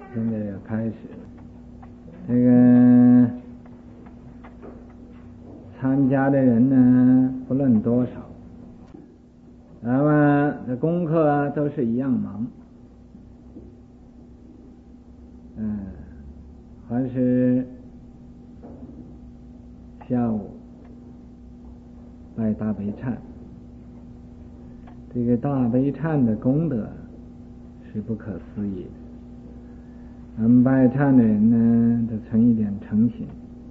现在要开始了。这个参加的人呢，不论多少，那么这功课都是一样忙。还是下午拜大悲忏。这个大悲忏的功德是不可思议的。我们拜忏的人呢，都存一点诚心，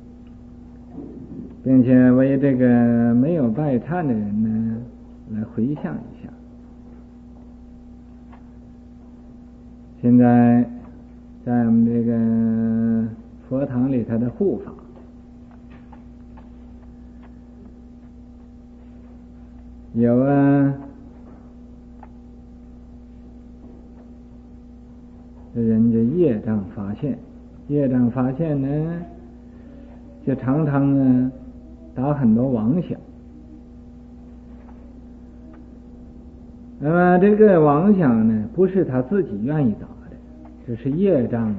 并且为这个没有拜忏的人呢，来回向一下。现在在我们这个佛堂里头的护法，有人家业障发现，业障发现呢，就常常打很多妄想。那么这个妄想呢，不是他自己愿意打的，这是业障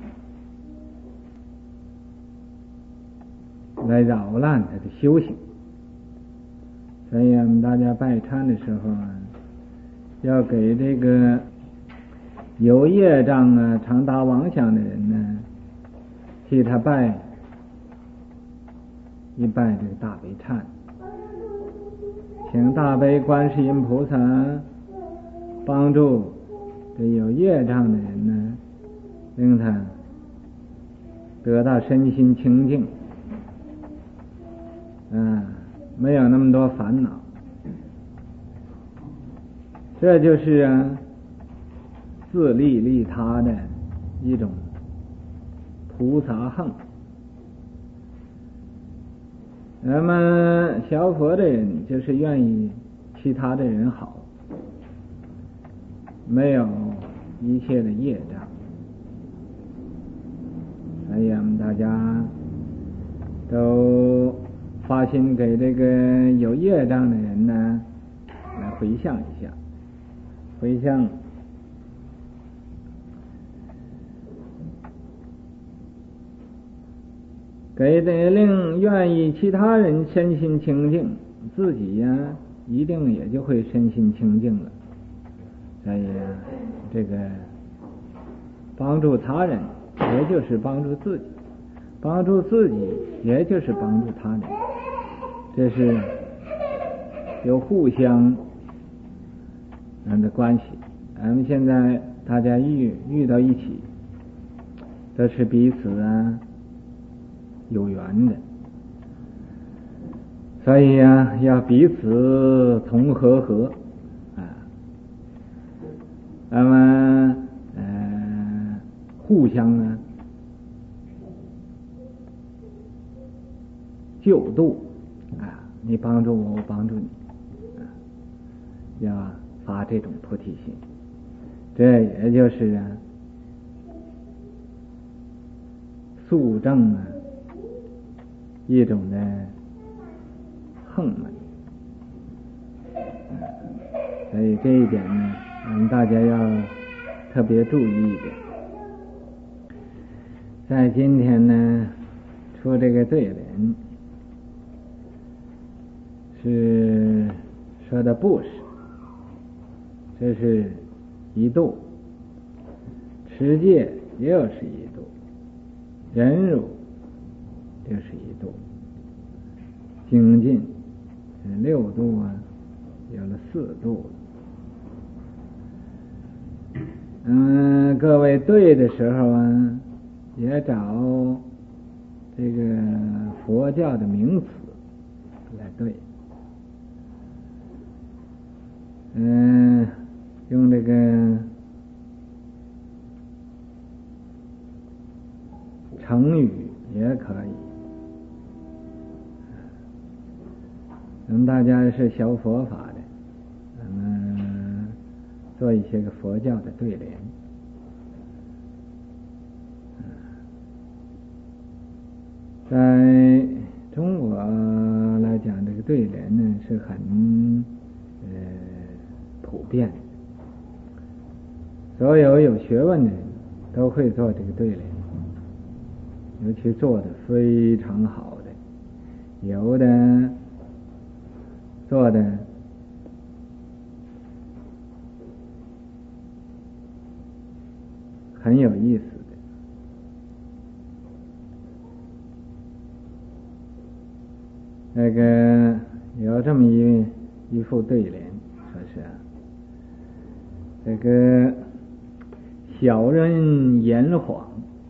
来扰乱他的修行。所以我们大家拜忏的时候要给这个有业障常打妄想的人呢，替他拜一拜这个大悲忏，请大悲观世音菩萨帮助这有业障的人呢，令他得到身心清净，没有那么多烦恼。这就是自利利他的一种菩萨行。那么学佛的人就是愿意其他的人好，没有一切的业障。所以我们大家都发心给这个有业障的人呢，来回向一下，回向给的令愿意其他人身心清净，自己一定也就会身心清净了。所以这个帮助他人，也就是帮助自己；帮助自己，也就是帮助他人。这是有互相的关系。我们现在大家遇到一起，都是彼此有缘的，所以要彼此同和那么互相救度你帮助我，我帮助你要发这种菩提心。这也就是肃正一种的横门。所以这一点呢，大家要特别注意一点。在今天呢，出这个对联是说的布施，这是一度；持戒又是一度；忍辱又是一度；精进6度有了4度。各位对的时候也找这个佛教的名词来对。用这个成语也可以。我们大家是学佛法的，做一些个佛教的对联。在中国来讲，这个对联呢是很普遍，所有有学问的人都会做这个对联，尤其做的非常好的，有的做的很有意思的。那个有这么一副对联，说是这个小人言谎，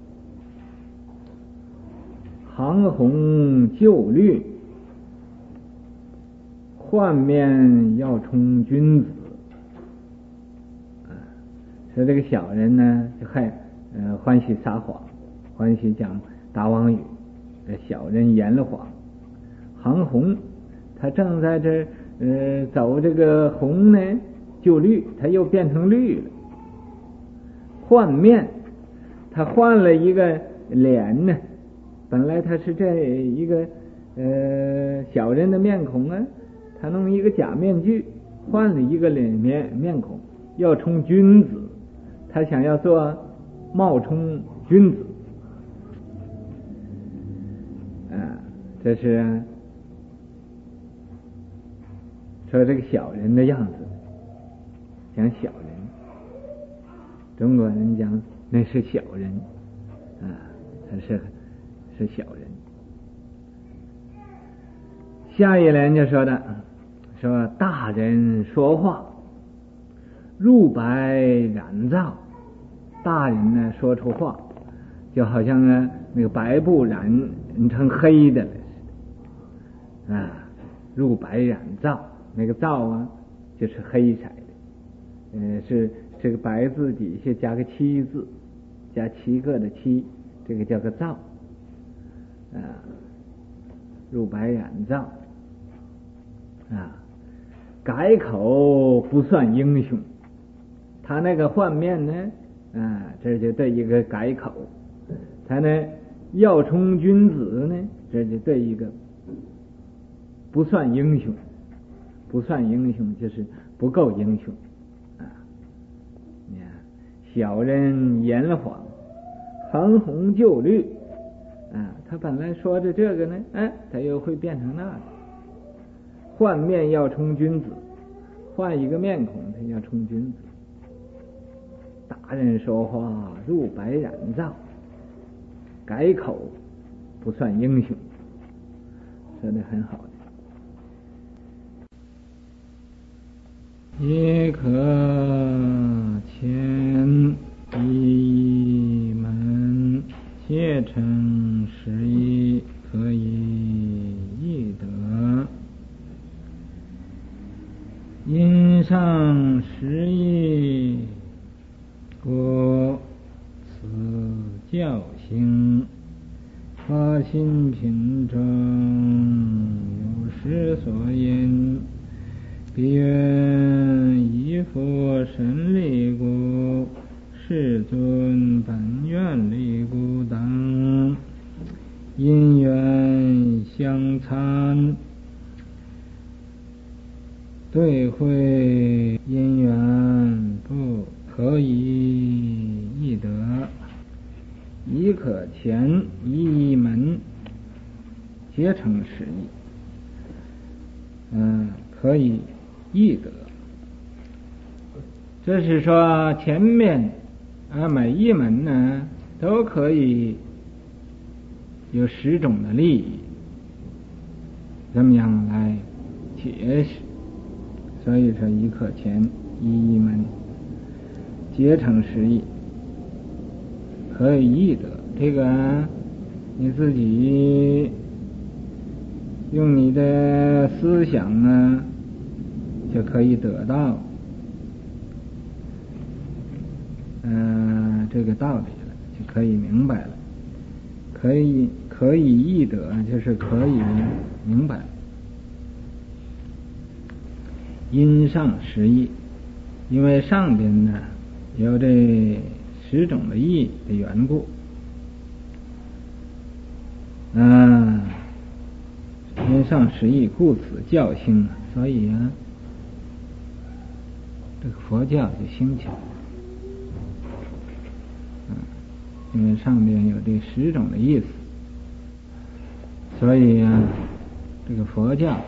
行红就绿，换面要充君子。说这个小人呢，就欢喜撒谎，欢喜讲大妄语。小人言了谎，行红，他正在这走这个红呢，就绿，他又变成绿了。换面，他换了一个脸呢，本来他是这一个小人的面孔啊，他弄一个假面具，换了一个面孔，要充君子，他想要做冒充君子这是说这个小人的样子，讲小人，中国人讲那是小人他是小人。下一联就说大人说话入白染皂，大人呢说出话，就好像那个白布染成黑的了似的入白染皂，那个皂就是黑色的，是这个白字底下加个七字，加七个的七，这个叫个皂入白染皂改口不算英雄，他那个换面呢这就对一个改口，他呢要充君子呢，这就对一个不算英雄，不算英雄就是不够英雄你看小人言了谎，行红就绿他本来说着这个呢他又会变成那个。换面要充君子，换一个面孔他要充君子。大人说话入白染皂，改口不算英雄，说得很好的。也可前一门，切成实义，可以易得。因上实义，故此教行，发心品中有失所因，必愿以佛神力故，世尊本愿力故等，因缘相参，对会因缘不可以易得，亦可前一门，皆成实义。可以易得，这是说前面每一门呢都可以有10种的利益，怎么样来解释？所以说一课前一门，皆成实义，可以易得。这个你自己用你的思想就可以得到这个道理了，就可以明白了。可以易得，就是可以明白。因上实义，因为上边呢有这10种的义的缘故，因上实义，故此教兴，所以这个佛教就兴起来。 因为上边有这10种的意思，所以啊，这个佛教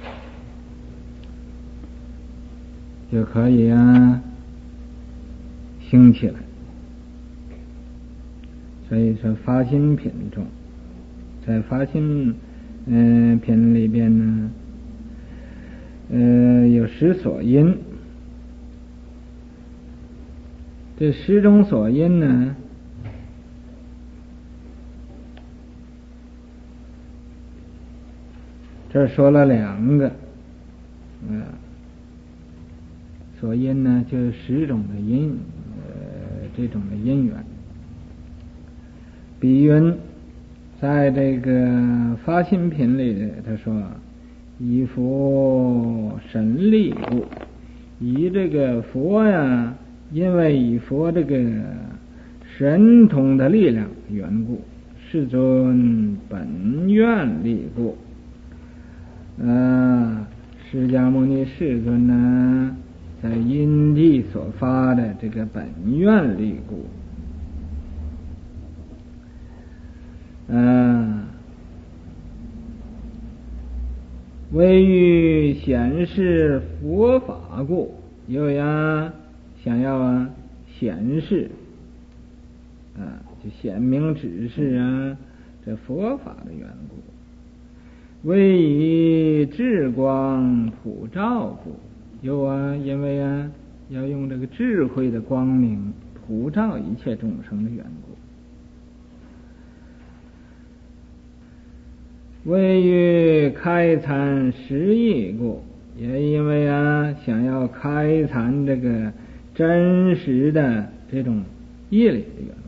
就可以啊兴起来。所以说发心品中，在发心品里边呢，有10所因。这10种所因呢，这说了2个，所因呢就是10种的因，这种的因缘。比云在这个发心品里，他说以佛神力故，以这个佛呀，因为以佛这个神通的力量缘故，世尊本愿力故，释迦牟尼世尊呢，在因地所发的这个本愿力故，为欲显示佛法故，又呀想要显示就显明指示这佛法的缘故。为以智光普照故，又因为要用这个智慧的光明普照一切众生的缘故。为欲开阐实义故，也因为想要开阐这个真实的这种义理的缘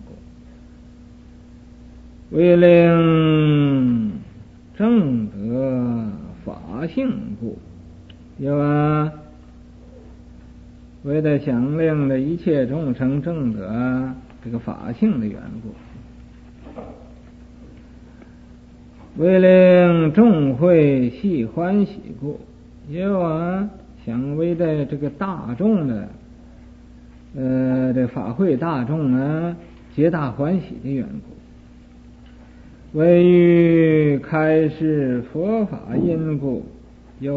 故。为令正得法性故，又为了想令的一切众生正得这个法性的缘故。为令众会系欢喜故，也有想为的这个大众的这法会大众皆大欢喜的缘故。为欲开示佛法因故，又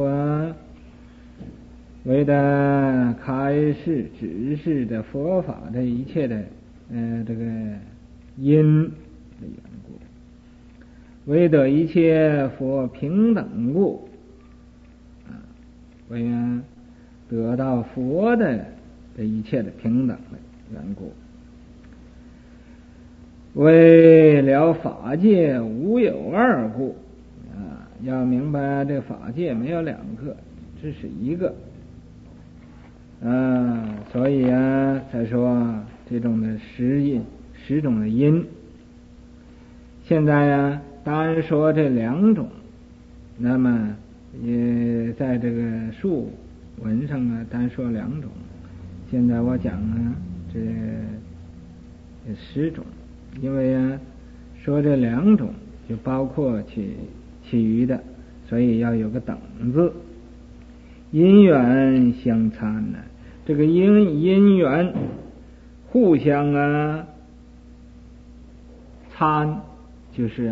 为的开示指示的佛法的一切的这个因的缘故。为得一切佛平等故，为得到佛的一切的平等的缘故。为了法界无有二故，要明白这法界没有2个，只是一个，所以才说这种的10种的因。现在单说这2种，那么也在这个述文上单说2种。现在我讲这10种，因为说这2种就包括其余的，所以要有个等字。因缘相参这个因缘互相参，就是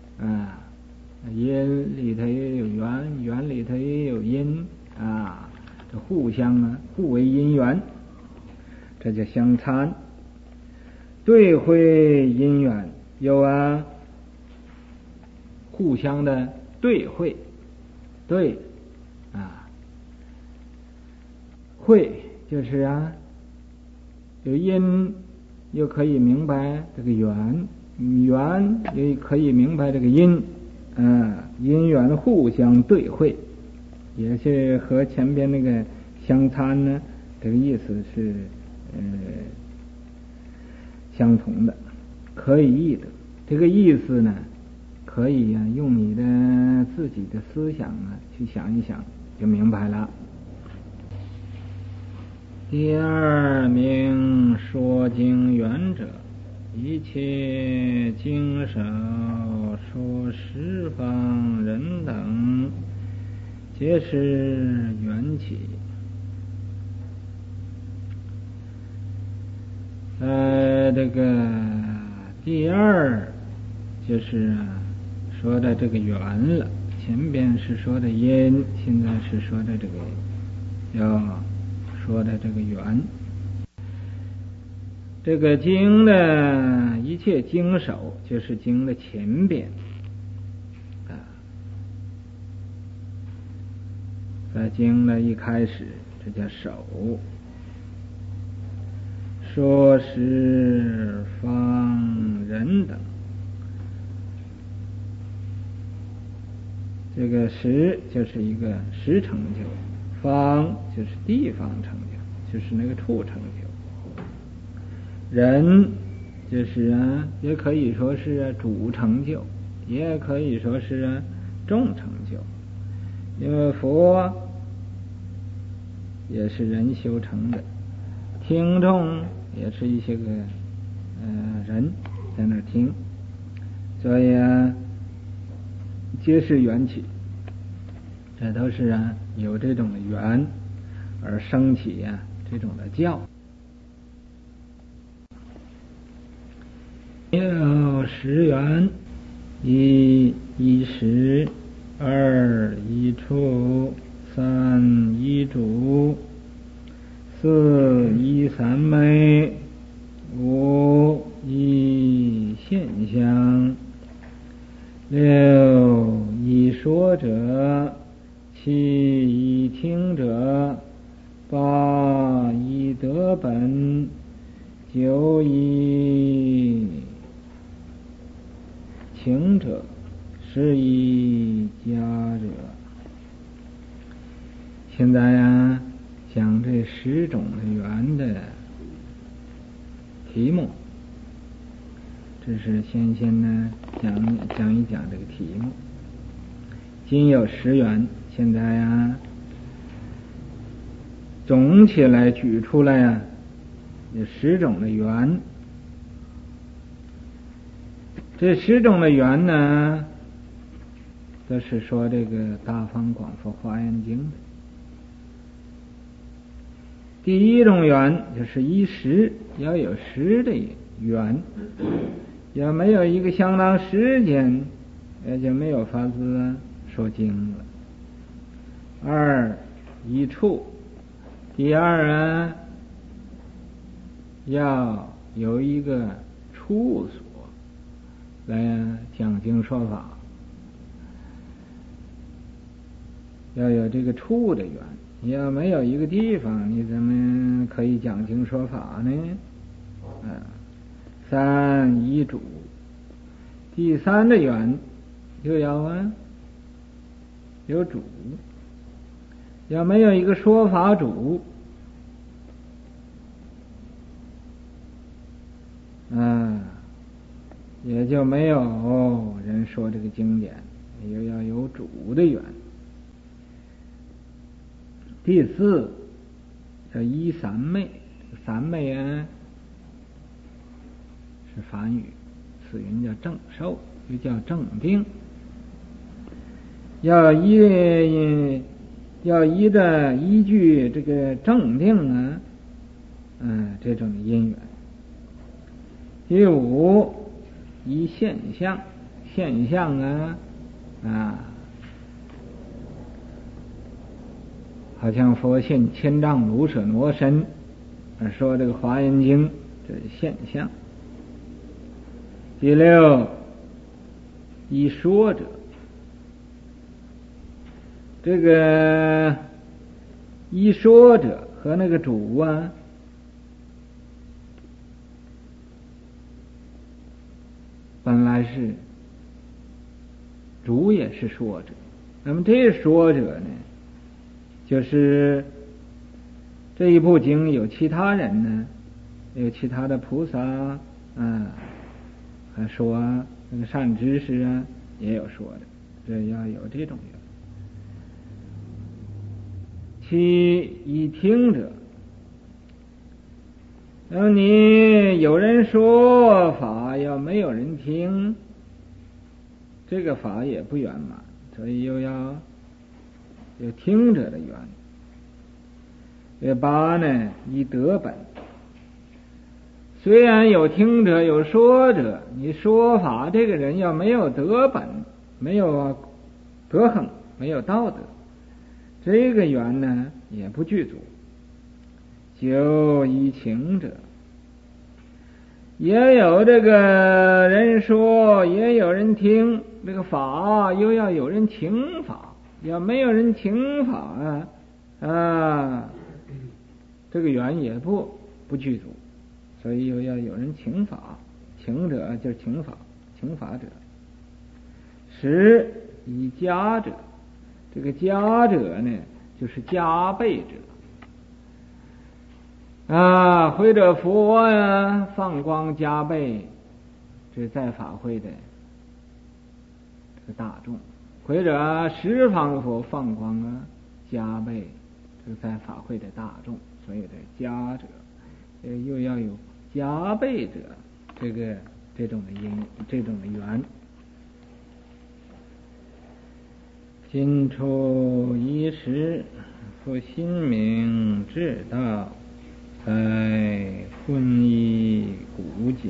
因里头也有缘，缘里头也有因这互相互为因缘，这叫相参。对会因缘有互相的对会，对会就是有因又可以明白这个缘，缘也可以明白这个因，因缘互相对会，也是和前边那个相参呢，这个意思是相同的，可以译的。这个意思呢，可以用你的自己的思想去想一想，就明白了。第2名说经缘者，一切经手说十方人等，皆是缘起。这个第二就是说的这个缘了，前边是说的因，现在是说的这个要说的这个缘。这个经的一切经首就是经的前边在经的一开始，这叫首，说十方人等。这个十就是一个十成就，方就是地方成就，就是那个处成就。人就是也可以说是主成就，也可以说是众成就，因为佛也是人修成的，听众也是一些个人在那听，所以皆是缘起，这都是有这种的缘而生起这种的教。有十缘：一依时，二依处，三依主，四依三昧，五依现象，六依说者，七依听者，八依得本，九依情者，十依家者。现在讲这十种的缘的题目，这是先讲一讲这个题目。今有十缘，现在总起来举出来有十种的缘。这十种的缘呢，都是说这个《大方广佛华严经》的。第一种缘就是依时，要有时的缘，要没有一个相当时间，也就没有法子说经了。二依处，第二要有一个处所来讲经说法，要有这个处的缘。你要没有一个地方，你怎么可以讲经说法呢？三依主，第三的缘就要有主，要没有一个说法主，也就没有人说这个经典，又要有主的缘。第四叫依三昧，三昧是梵语，此云叫正受，又叫正定。要依据这个正定这种因缘。第五依现象，现象好像佛现千丈卢舍罗身，说这个华严经这是现象。第六依说者，这个依说者和那个主本来是主也是说者，那么这说者呢，就是这一部经有其他人呢，有其他的菩萨还说那个善知识也有说的，这要有这种缘。七依听者，那么你有人说法，要没有人听，这个法也不圆满，所以又要有听者的缘。八呢依得本， 虽然有听者有说者，你说法这个人要没有德本，没有德行，没有道德，这个缘呢也不具足。就以情者，也有这个人说，也有人听，这个法又要有人请法，要没有人请法这个缘也不具足，所以又要有人请法，请者就是请法，请法者。十以加者，这个加者呢，就是加倍者。会者佛呀，放光加倍，这在法会的这个大众；或者十方佛放光加倍，这个在法会的大众。所以的加者，又要有加倍者，这种的因，这种的缘。今初一时，复心明至道，在混一古今，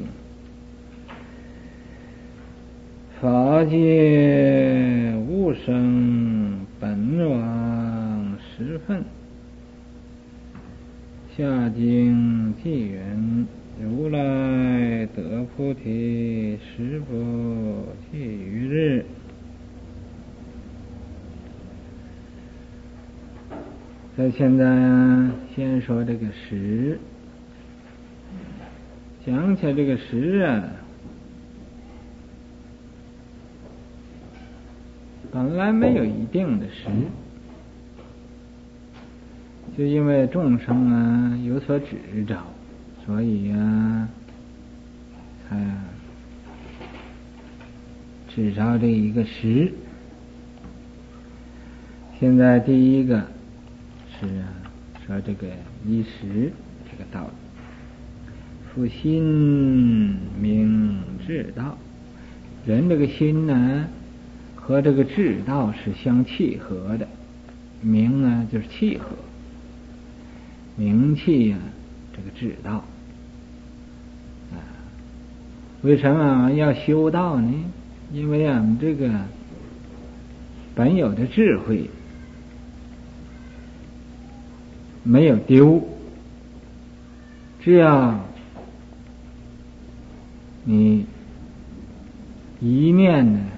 法界无生本往十分，下经纪元，如来得菩提十不计于日。在现在先说这个时，讲起来这个时本来没有一定的时，就因为众生有所执着，所以才执着这一个时。现在第一个是说这个一时这个道理，复心明智道。人这个心呢，和这个智道是相契合的。明呢就是契合，明契这个智道为什么要修道呢？因为我们这个本有的智慧没有丢，只要你一念呢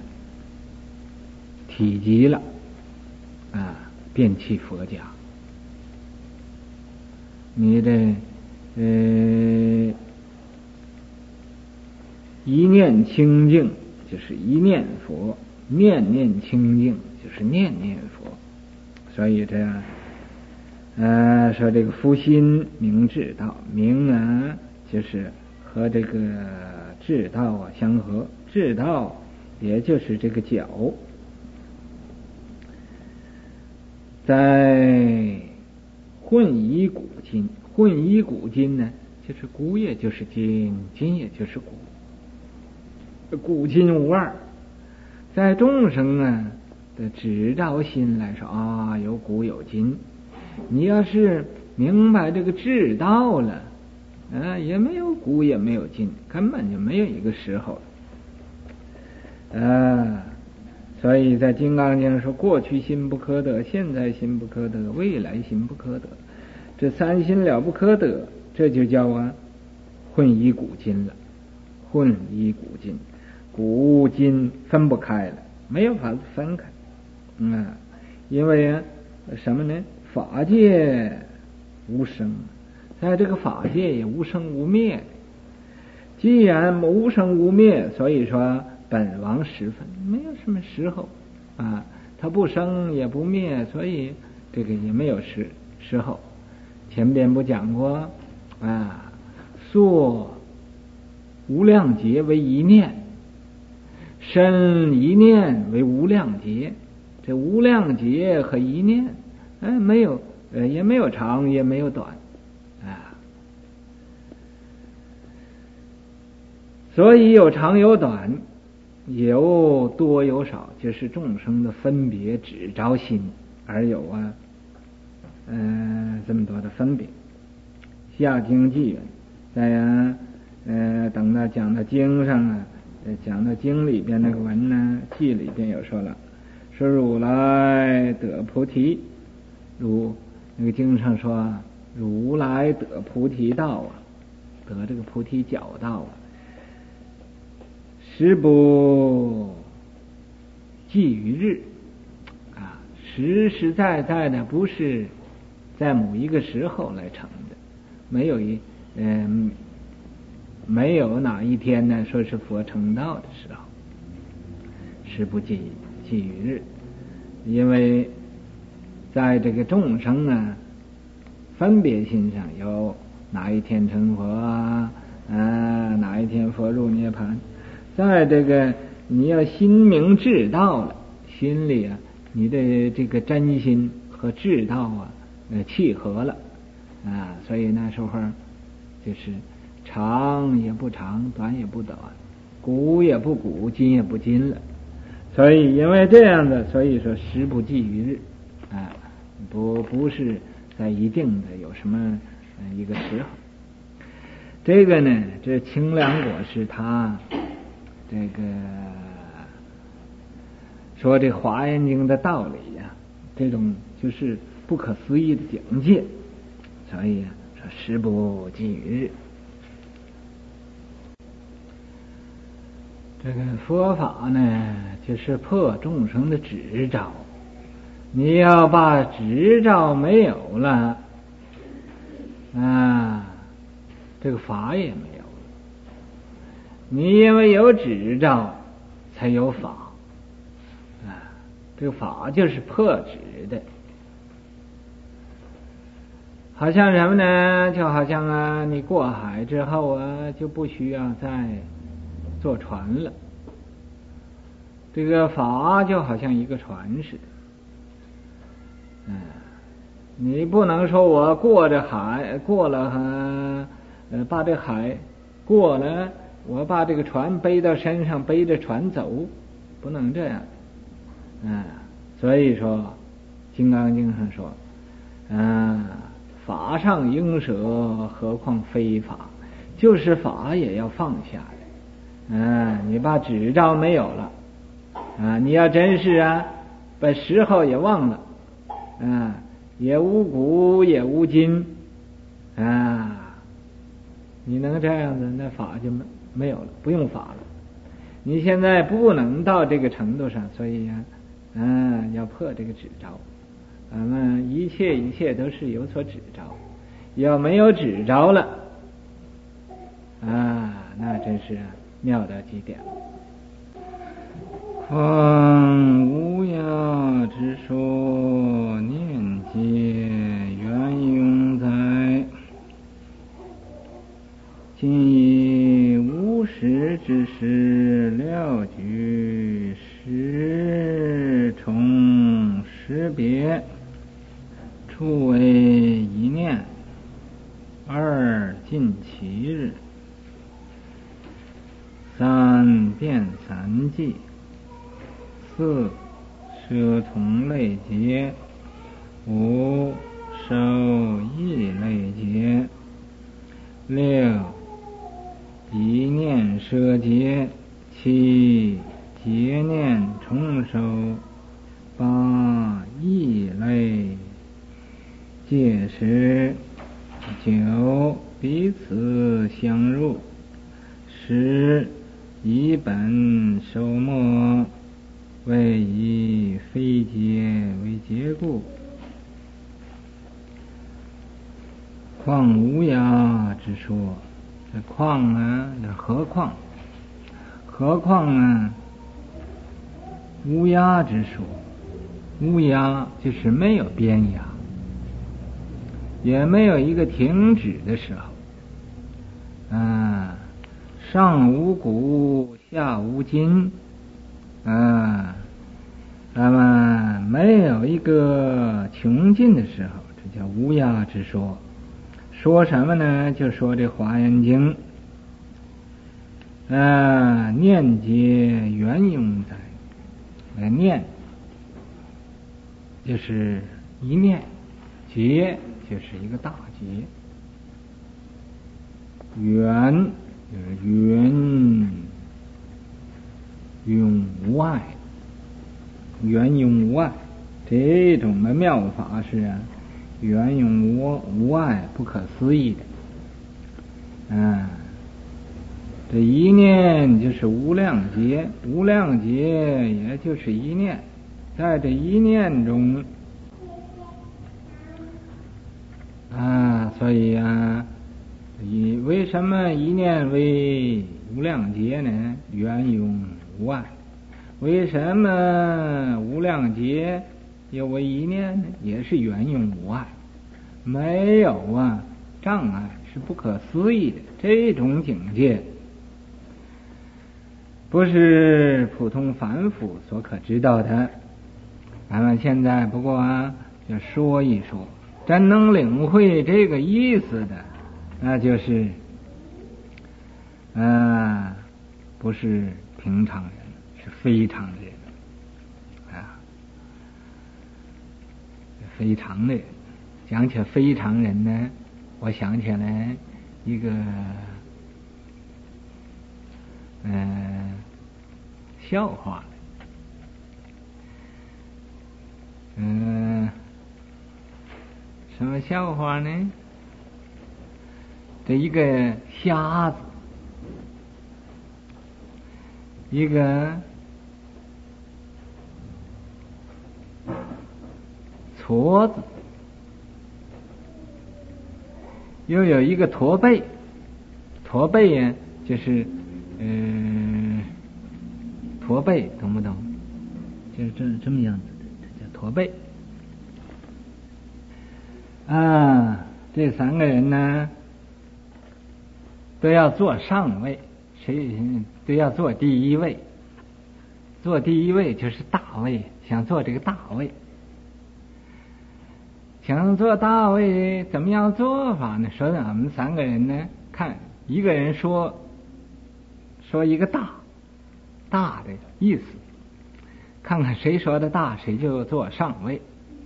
体积了便弃佛家，你的一念清净就是一念佛，念念清净就是念念佛。所以这样说这个复心明智道，明就是和这个智道相合，智道也就是这个角。在混一古今，混一古今呢，就是古也就是今，今也就是古，古今无二。在众生的执着心来说有古有今。你要是明白这个智道了也没有古也没有今，根本就没有一个时候所以在金刚经说，过去心不可得，现在心不可得，未来心不可得，这三心了不可得，这就叫混一古今了。混一古今，古今分不开了，没有法子分开因为什么呢？法界无生，在这个法界也无生无灭。既然无生无灭，所以说本王十分，没有什么时候它不生也不灭，所以这个也没有时候。前边不讲过塑无量劫为一念，身一念为无量劫。这无量劫和一念没有也没有长也没有短所以有长有短，有多有少，就是众生的分别执着心而有这么多的分别。下经纪元在等到讲到经上啊，讲到经里边那个文呢，记里边有说了，说如来得菩提，那个经上说如来得菩提道啊，得这个菩提角道啊，实不计于日啊，实实在在的不是在某一个时候来成的，没有哪一天呢说是佛成道的时候，实不计于日，因为在这个众生啊分别心上有哪一天成佛啊，哪一天佛入涅槃，在这个你要心明智道了，心里啊你的这个真心和智道啊契合了啊，所以那时候就是长也不长，短也不短，古也不古，今也不今了。所以因为这样的，所以说时不计于日啊，不是在一定的有什么一个时候。这个呢，这清凉果是他这个说这华严经的道理呀，这种就是不可思议的境界，所以说时不计于日。这个佛法呢，就是破众生的执照。你要把执照没有了啊，这个法也没有了。你因为有执照，才有法啊。这个法就是破执的，好像什么呢？就好像你过海之后啊，就不需要再坐船了。这个法就好像一个船似的，你不能说我过着海过了把这海过了，我把这个船背到身上，背着船走，不能这样。所以说《金刚经》上说，法上应舍，何况非法，就是法也要放下的。你把执照没有了你要真是把时候也忘了也无古也无今你能这样子，那法就没有了，不用法了。你现在不能到这个程度上，所以要破这个执照。一切都是有所指着，要没有指着了那真是妙到极点了。况无涯之说，念皆缘用在，今以无实之事料举十重识别，初为一念，二尽其日，三变三际，四舍从类结，五受意类结，六一念舍结，七结念重受，八意类戒识，九彼此相入，十以本受末，为以非结为结故。况无涯之说，这况何况无涯之说，无涯就是没有边涯，也没有一个停止的时候上无古，下无今那么没有一个穷尽的时候，这叫无涯之说。说什么呢？就说这华严经念结缘用在，念就是一念，结就是一个大结，缘就是圆用无碍，圆用无碍，这种的妙法是啊，圆用无碍，不可思议的。这一念就是无量劫，无量劫也就是一念，在这一念中所以为什么一念为无量劫呢？圆用无碍。为什么无量劫又为一念呢？也是圆用无碍，没有障碍，是不可思议的。这种境界不是普通凡夫所可知道的。咱们现在不过就说一说，真能领会这个意思的，那就是不是平常人，是非常人非常的人。讲起非常人呢，我想起来一个笑话。什么笑话呢？这一个瞎子，一个矬子，又有一个驼背。驼背呀，就是驼背，懂不懂？就是这么样子的，这叫驼背。这三个人呢，都要坐上位，谁都要坐第一位。坐第一位就是大位，想坐这个大位。想做大位，怎么样做法呢？说俺们三个人呢，看一个人说一个大的意思，看看谁说的大，谁就坐上位。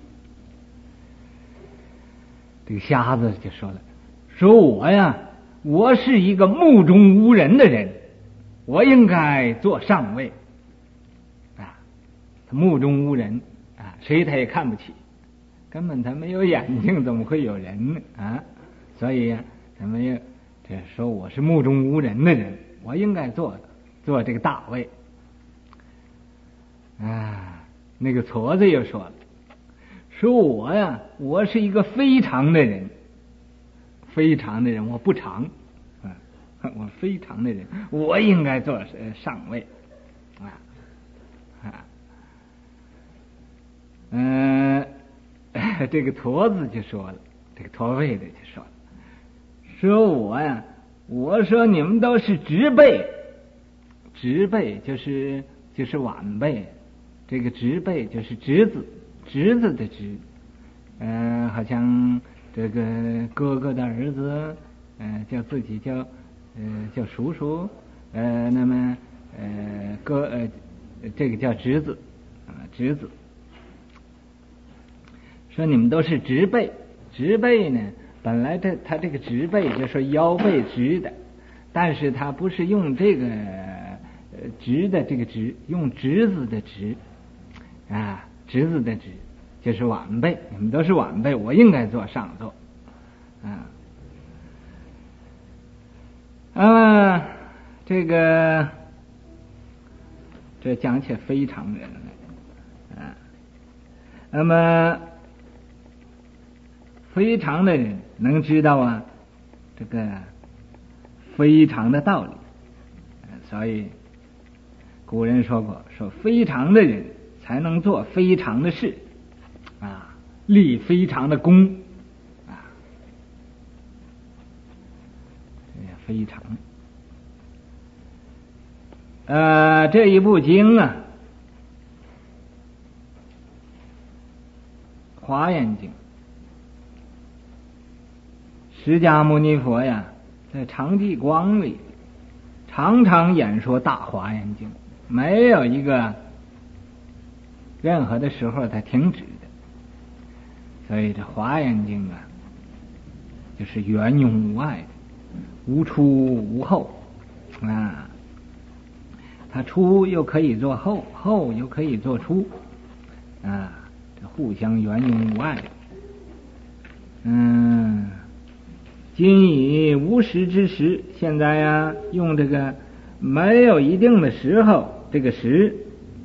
这个瞎子就说了，说我是一个目中无人的人，我应该坐上位。他目中无人谁他也看不起，根本他没有眼睛，怎么会有人呢？所以咱们也这说我是目中无人的人，我应该坐这个大位。那个矬子又说了，说我是一个非常的人，非常的人，我不常我非常的人，我应该坐上位。这个驼子就说了，这个驼背的就说了，说我说你们都是直辈，直辈就是晚辈，这个直辈就是侄子的侄，好像这个哥哥的儿子，叫自己叫叔叔，那么这个叫侄子，侄子。说你们都是直辈，直辈呢，本来他这个直辈就说腰背直的，但是他不是用这个直的这个直，用侄子的直，侄子的直就是晚辈，你们都是晚辈，我应该坐上座。这讲起非常人来，那么非常的人能知道这个非常的道理，所以古人说过，说非常的人才能做非常的事，立非常的功，非常。这一部经华严经，释迦牟尼佛在常寂光里常常演说大华严经，没有一个任何的时候他停止的。所以这华严经就是圆融无碍的，无出无后， 它出又可以做后，后又可以做出，啊，这互相援用无碍。今以无时之时，现在呀，用这个没有一定的时候，这个时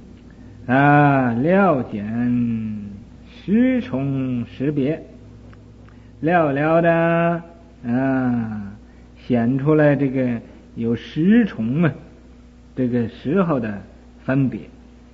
料简时重时别，料的显出来这个有时重啊，这个时候的分别。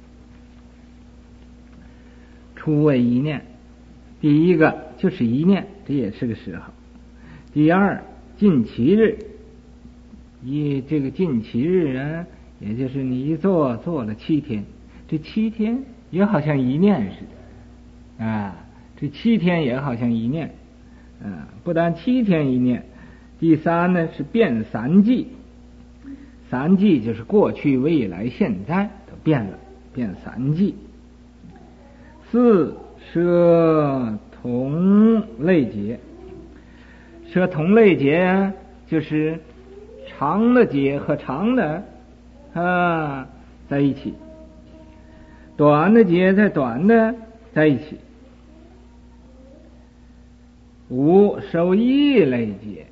初为一念，第一个就是一念，这也是个时候。第二，近其日，这个近其日啊，也就是你一做了7天，这7天也好像一念似的啊，这7天也好像一念啊，不但7天一念。第三呢是变3际，3际就是过去、未来、现在都变了，变3际。4摄同类节，摄同类节就是长的节和长的在一起，短的节在短的在一起。5收异类节，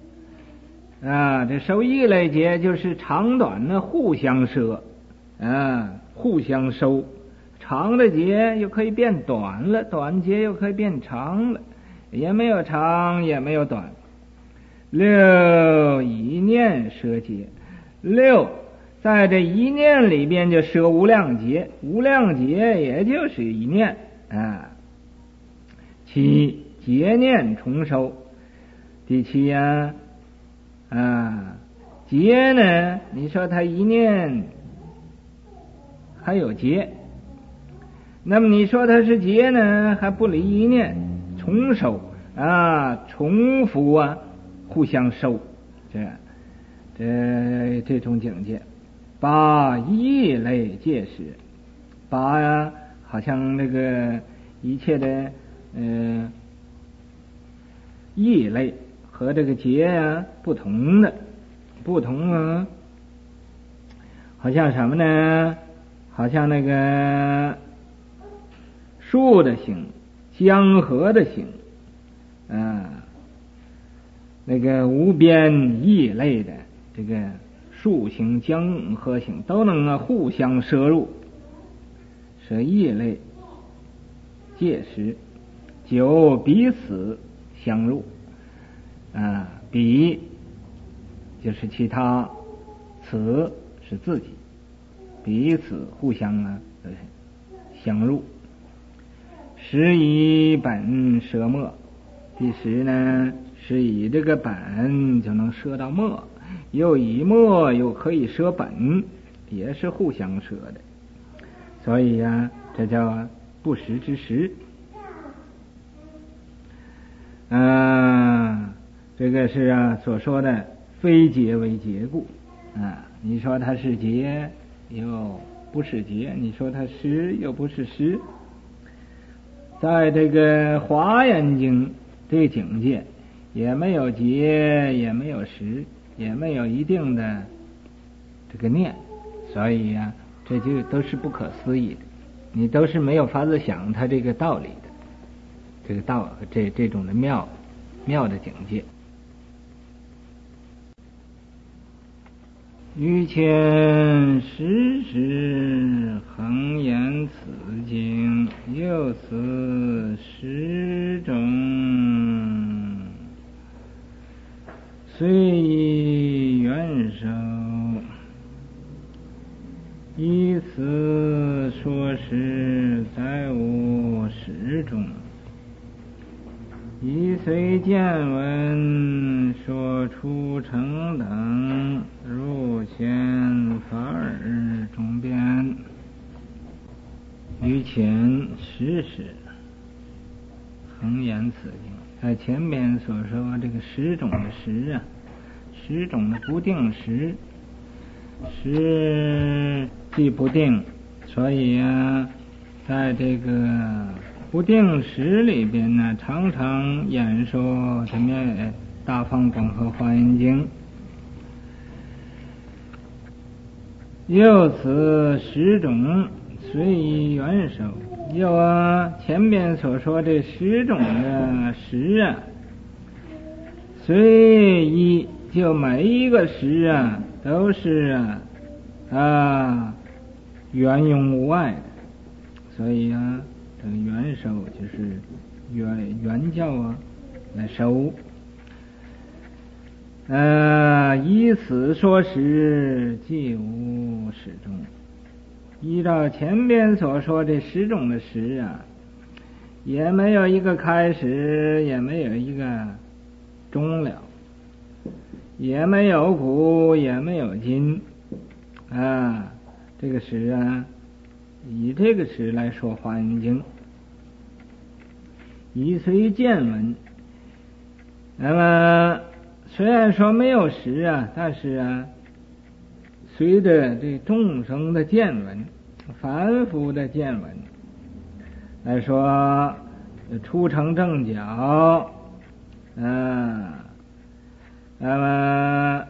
这收异类节就是长短的互相摄，互相收。长的节又可以变短了，短节又可以变长了，也没有长也没有短。6一念摄节，6在这一念里边就摄无量节，无量节也就是一念7节念重收，第7节呢，你说它一念还有节，那么你说它是节呢，还不离一念，重收重复互相收，这种境界。8异类戒时，8好像那个一切的异类和这个节不同好像什么呢？好像那个树的形，江河的形，那个无边异类的这个树形、江河形都能互相摄入，摄异类戒时。9彼此相入，彼就是其他，此是自己，彼此互相相入。10以本摄末，第10呢是以这个本就能摄到末，又以末又可以摄本，也是互相摄的，所以这叫不时之时。这个是所说的非节为节故，你说它是节又不是节，你说它时又不是时。在这个华严经这个境界，也没有节，也没有时，也没有一定的这个念，所以这就都是不可思议的，你都是没有法子想它这个道理的，这个道这种的妙的境界。于前时恒言此经，又此时中，虽以元首，以此说是在我时中，以随见闻说出成等，入显法尔中边。于前时恒言此经，在前面所说这个十种的时十种的不定时，时既不定，所以在这个不定时里边呢，常常演说这面大方广和华严经。 又此十种随以元首，又前边所说这10种的十啊，随意就每一个十啊都是原用无碍的，所以这个元首就是原教来收。依此说十，即无始终。依照前边所说这10种的十啊，也没有一个开始，也没有一个终了，也没有古，也没有今这个十以这个十来说华严经，以随见闻。那么虽然说没有十但是随着这众生的见闻，凡夫的见闻来说，初成正觉那么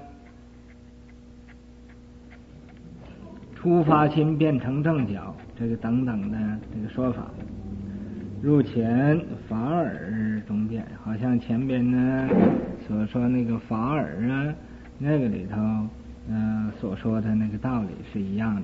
初发心变成正觉，这个等等的这个说法，入前法尔中变，好像前边呢所说那个法尔那个里头所说的那个道理是一样的。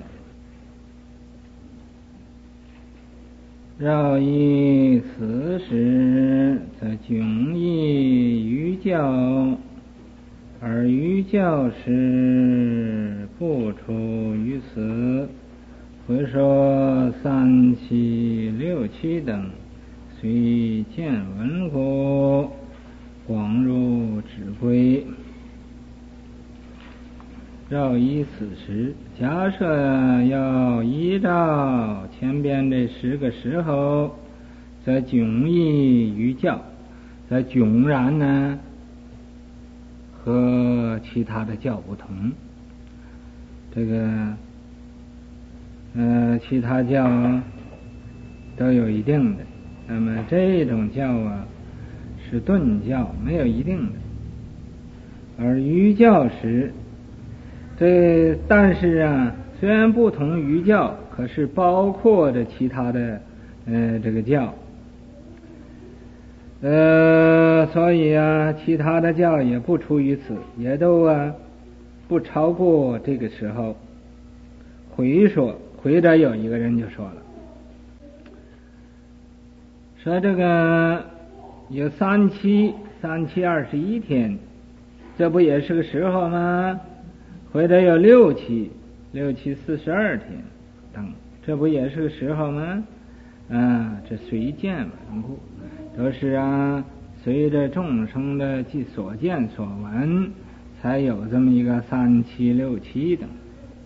绕依此时，则迥异于教，而于教时不出于此。回说3、7、6、7等，虽见闻故，广入指归。绕依此时，假设要依照前边这10个时候，则迥异于教，则迥然呢和其他的教不同。这个其他教都有一定的，那么这种教是顿教，没有一定的。而于教时，但是虽然不同于教，可是包括着其他的这个教，所以其他的教也不出于此，也都不超过这个时候。回着有一个人就说了，说这个有3期21天，这不也是个时候吗？回着有6期42天等，这不也是个时候吗？这随见闻故，都是随着众生的所见所闻，才有这么一个3期6期等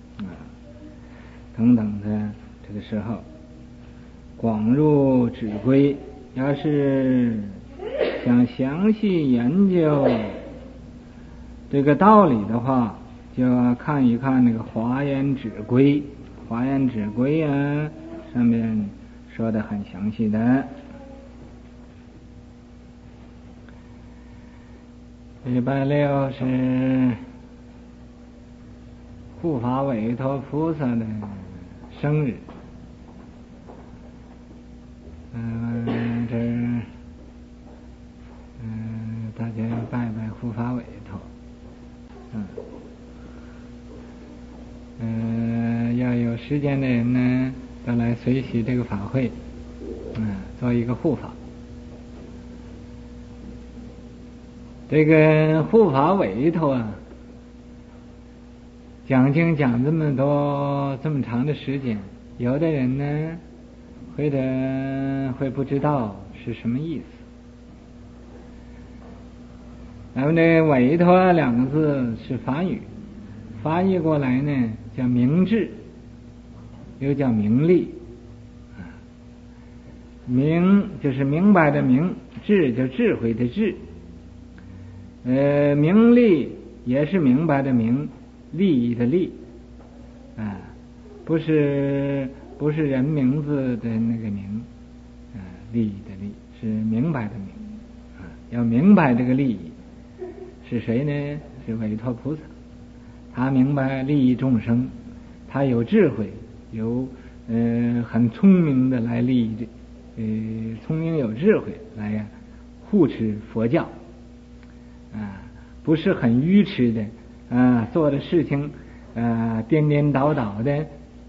等等的这个时候。广入指归，要是想详细研究这个道理的话，就要看一看那个华严指归。华严指归上面说的很详细的。160是护法韦陀菩萨的生日。大家要拜拜护法韦陀。要有时间的人呢，都来随喜这个法会，做一个护法。这个护法韦陀讲经讲这么多这么长的时间，有的人呢会不知道是什么意思。咱们这韦陀2个字是梵语，翻译过来呢叫明智，又叫明利。明就是明白的明，智就智慧的智。明利也是明白的明，利益的利。不是人名字的那个名，利益的利，是明白的明。要明白这个利益是谁呢？是韦陀菩萨，他明白利益众生， 他有智慧，有很聪明的来聪明有智慧来护持佛教不是很愚痴的做的事情颠颠倒倒的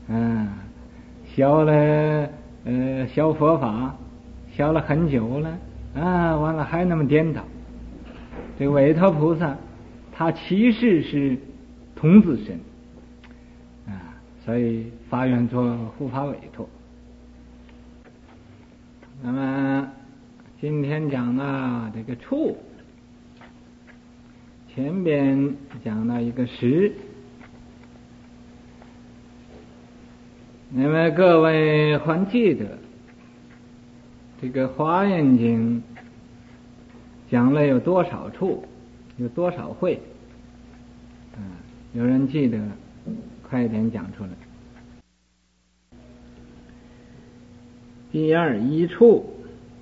学佛法学了很久了完了还那么颠倒。这个韦陀菩萨他其实是童子身所以发愿做护法韦陀。那么今天讲了这个处，前边讲了一个识。那么各位还记得这个华严经讲了有多少处，有多少会有人记得快一点讲出来。第一处，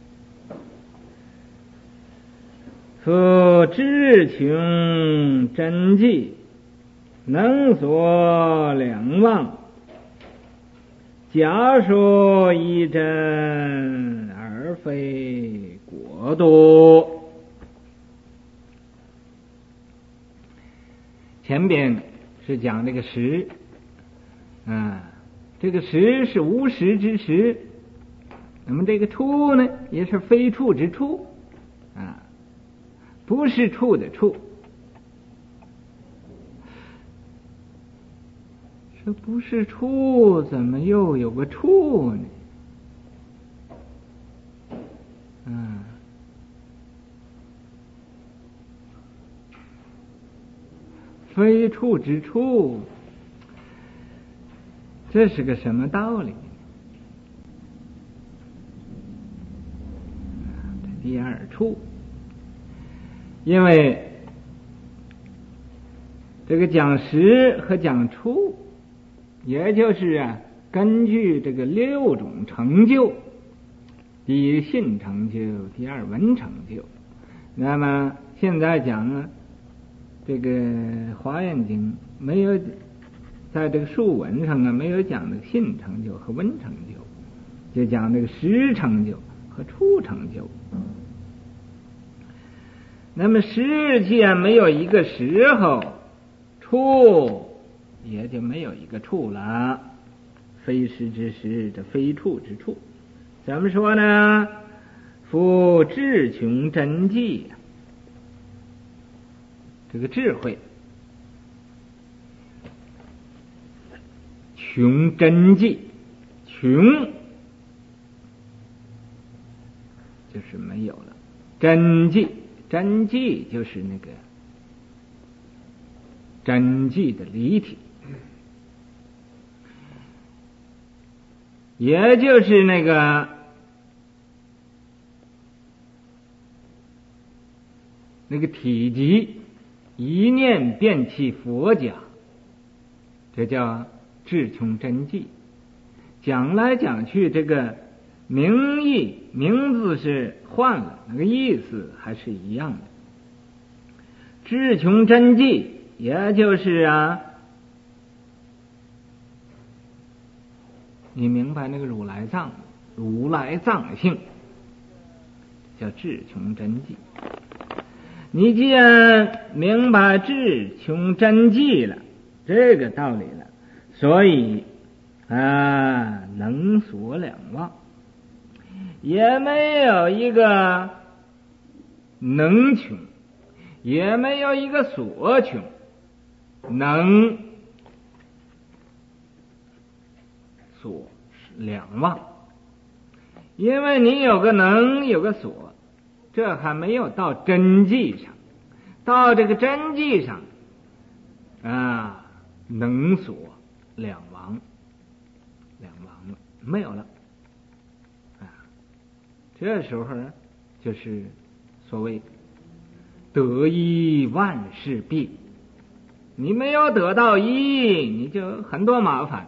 夫智穷真迹，能所两忘，假说一真，而非过多。前边是讲这个识这个识是无实之识，那么这个处呢也是非处之处不是处的处。这不是处，怎么又有个处呢？非处之处，这是个什么道理？第二处，因为这个讲识和讲处，也就是根据这个6种成就，第一信成就，第二闻成就。那么现在讲这个华严经没有在这个述文上没有讲这个信成就和闻成就，就讲这个识成就和处成就。那么识既然没有一个时候，处也就没有一个处了，非识之识，这非处之处。怎么说呢？夫智穷真迹，这个智慧穷真迹，穷就是没有了，真迹，真迹就是那个真迹的离体，也就是那个体积，一念变其佛家，这叫智穷真迹。讲来讲去，这个名义名字是换了，那个意思还是一样的。智穷真迹，也就是你明白那个如来藏性，叫智穷真迹。你既然明白智穷真迹了，这个道理了，所以能所两忘，也没有一个能穷，也没有一个所穷，能所两忘。因为你有个能，有个所，这还没有到真迹上，到这个真迹上能所两忘了，没有了这时候就是所谓得一万事毕。你没有得到一，你就很多麻烦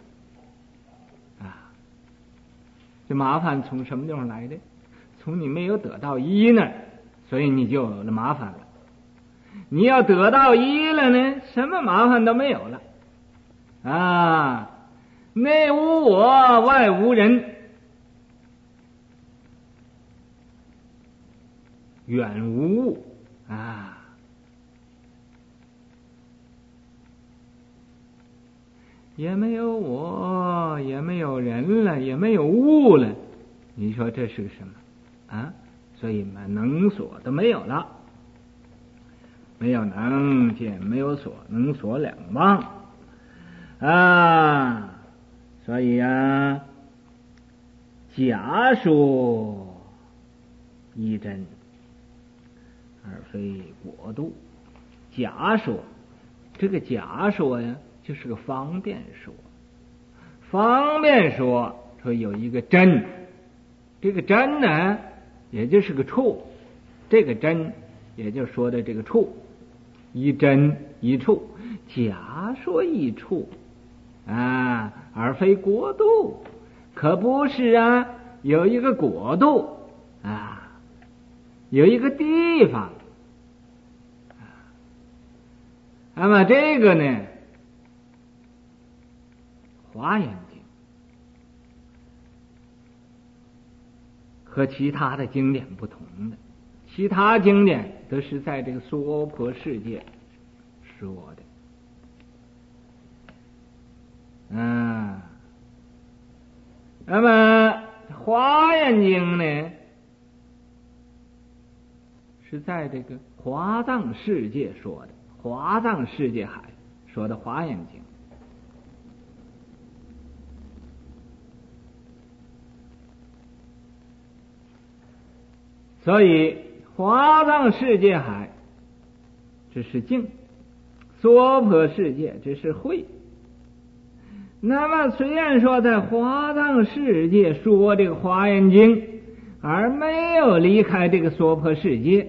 这麻烦从什么地方来的？从你没有得到一那儿，所以你就有了麻烦了。你要得到一了呢，什么麻烦都没有了。 啊，内无我，外无人，远无物啊。也没有我，也没有人了，也没有物了，你说这是什么啊？所以嘛，能所都没有了，没有能见，没有所，能所两忘啊。所以啊，假说一真，而非果度。假说，这个假说呀，就是个方便说。方便说有一个真，这个真呢，也就是个处，这个真也就说的这个处，一真一处，假说一处啊，而非国度，可不是啊，有一个国度啊，有一个地方。那么这个呢，华严经和其他的经典不同的，其他经典都是在这个娑婆世界说的，那么华严经呢，是在这个华藏世界说的，华藏世界海说的华严经。所以华藏世界海这是净，娑婆世界这是慧。那么虽然说在华藏世界说这个华严经，而没有离开这个娑婆世界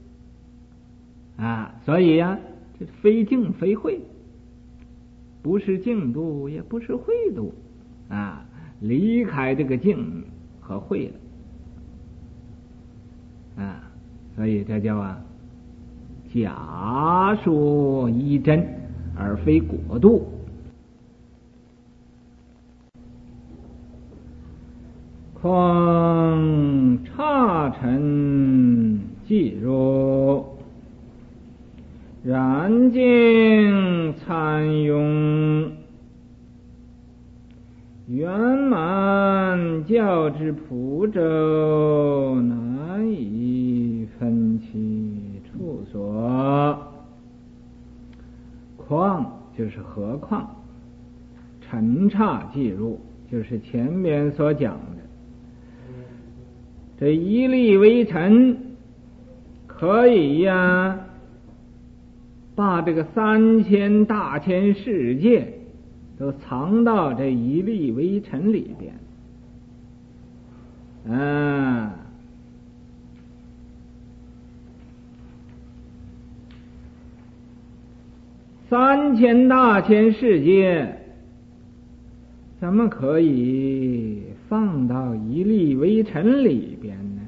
啊，所以呀，这非净非慧，不是净度也不是慧度啊，离开这个净和慧了啊，所以这叫假说一真，而非果度。况刹尘寂若，然境参庸，圆满教之普周，难以分其处所。况就是何况，尘刹寂入就是前面所讲的，这一粒微尘可以把这个3000大千世界都藏到这一粒微尘里边3000大千世界怎么可以放到一粒微尘里边呢？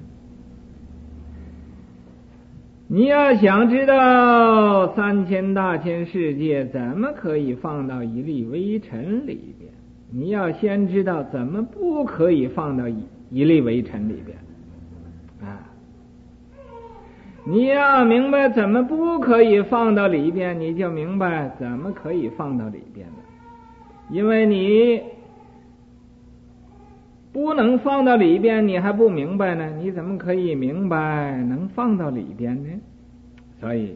你要想知道3000大千世界怎么可以放到一粒微尘里边，你要先知道怎么不可以放到一粒微尘里边你要明白怎么不可以放到里边，你就明白怎么可以放到里边了。因为你不能放到里边，你还不明白呢，你怎么可以明白能放到里边呢？所以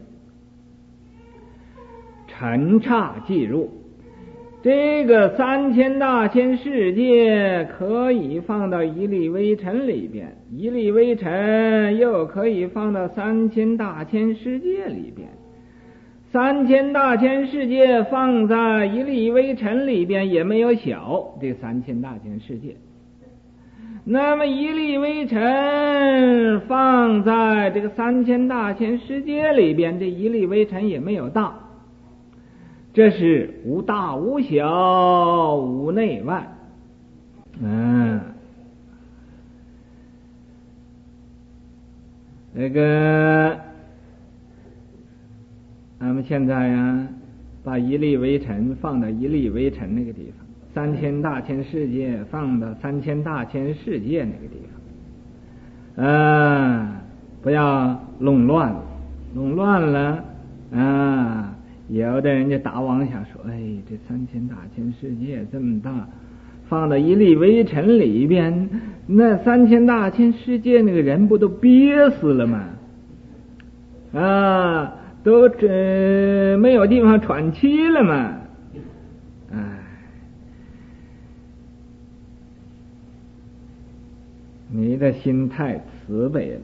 尘刹寂入，这个3000大千世界可以放到一粒微尘里边，一粒微尘又可以放到3000大千世界里边，3000大千世界放在一粒微尘里边也没有小，这3000大千世界。那么一粒微尘放在这个3000大千世界里边，这一粒微尘也没有大，这是无大无小，无内外。那么现在把一粒微尘放到一粒微尘那个地方，3000大千世界放到3000大千世界那个地方，不要弄乱了，弄乱了有的人就打妄想说，这3000大千世界这么大，放到一粒微尘里边，那3000大千世界那个人不都憋死了吗？都没有地方喘气了嘛。你的心太慈悲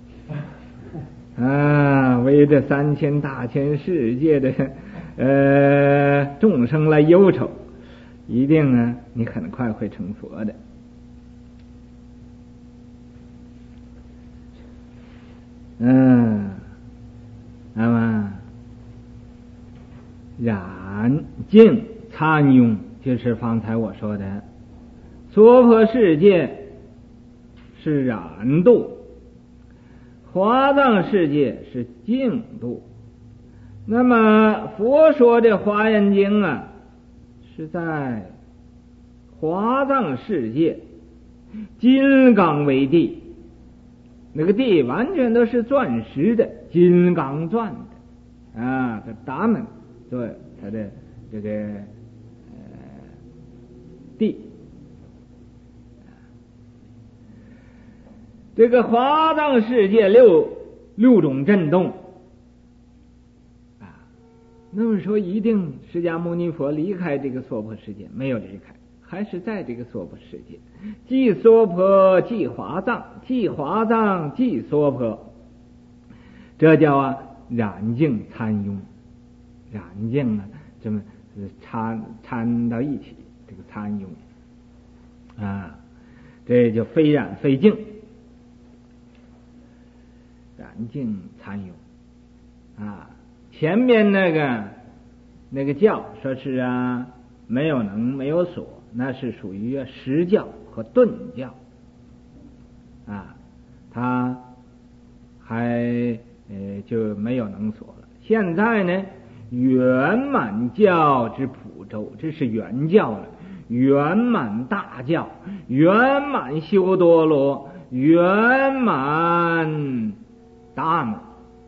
了为这3000大千世界的众生来忧愁，一定你很快会成佛的。那么染净参用，就是方才我说的娑婆世界是染度，华藏世界是净度。那么佛说的华严经是在华藏世界金刚为地，那个地完全都是钻石的，金刚钻的这达门做它的这个地。这个华藏世界六种震动那么说一定释迦牟尼佛离开这个娑婆世界？没有离开，还是在这个娑婆世界，即娑婆即华藏，即华藏即娑婆，这叫染净参用。染净这么掺到一起，这个参用这就非染非净，染净参用前面那个教说是没有能没有所，那是属于实教和顿教他还就没有能所了。现在呢，圆满教之普周，这是圆教了，圆满大教，圆满修多罗，圆满大门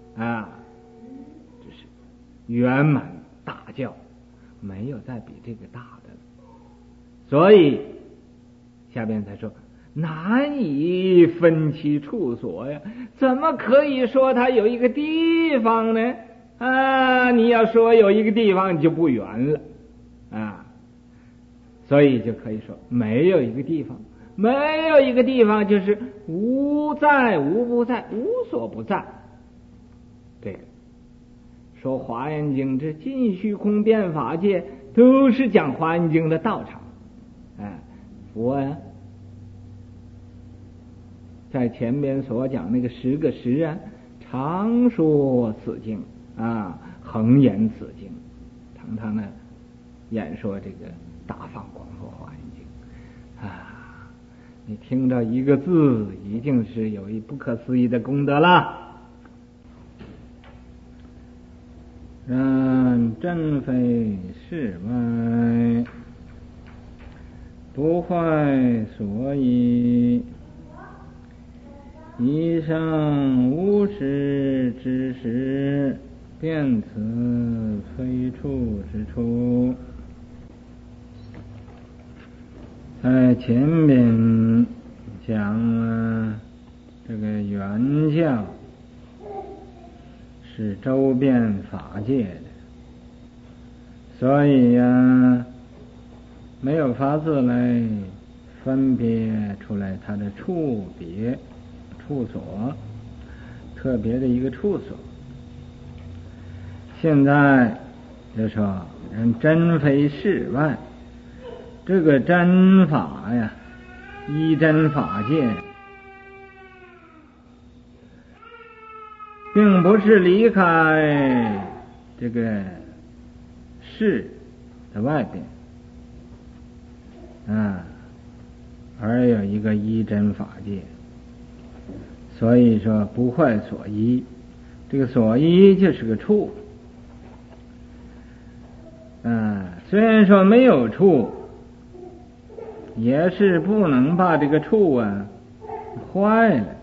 这是圆满大教，没有再比这个大的了。所以下边才说难以分其处所呀，怎么可以说它有一个地方呢？你要说有一个地方，你就不圆了所以就可以说没有一个地方，没有一个地方就是无在无不在，无所不在。这个说华严经这尽虚空遍法界都是讲华严经的道场佛在前边所讲那个10个时常说此经恒言此经，堂堂的演说这个大放广佛华严经你听到一个字，已经是有一不可思议的功德了。然真非世外，不坏所以，以上无实之时，便此非处之处。在前边讲这个圆教是周遍法界的，所以没有法子来分别出来它的处别处所，特别的一个处所。现在就说人真非世外，这个真法依真法界并不是离开这个世的外边而有一个依真法界。所以说不坏所依，这个所依就是个处。 虽然说没有处，也是不能把这个处坏了。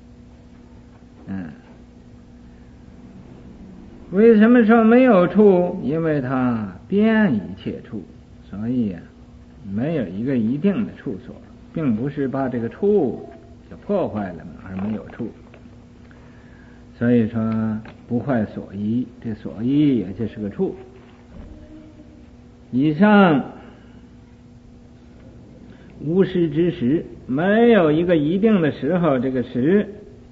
为什么说没有处？因为它遍一切处，所以没有一个一定的处所，并不是把这个处就破坏了而没有处。所以说不坏所依，这所依也就是个处。以上无时之时，没有一个一定的时候，这个时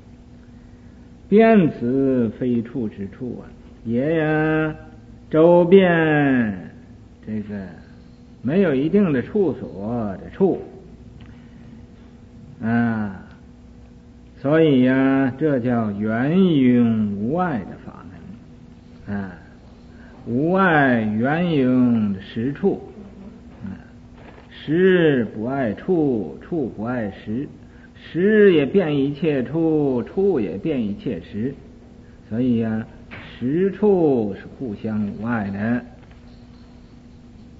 遍此非处之处也周遍这个没有一定的处所的处所以这叫圆融无碍的法门无碍圆融的实处实不碍处，处不碍实，实也遍一切处，处也遍一切实，所以实处是互相无碍的。